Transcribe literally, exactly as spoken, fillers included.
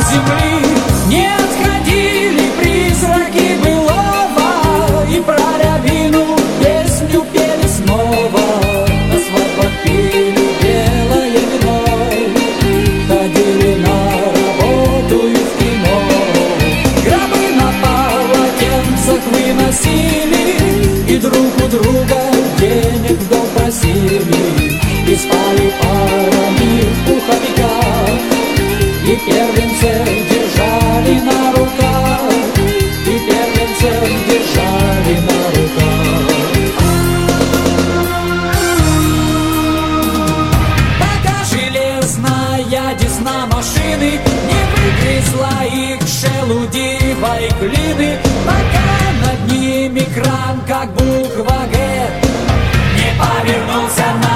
земли не отходили призраки былого, и про рябину песню пели снова, на свадьбах пили белое вино, ходили на работу и в кино, гробы на полотенцах выносили и друг у друга денег в долг просили, и спали парами в пуховиках, и первенцев держали на руках, и первенцев держали на руках. Пока железная десна машины не выгрызла их шелудивой глины, пока над ними кран, как буква Г, не повернулся на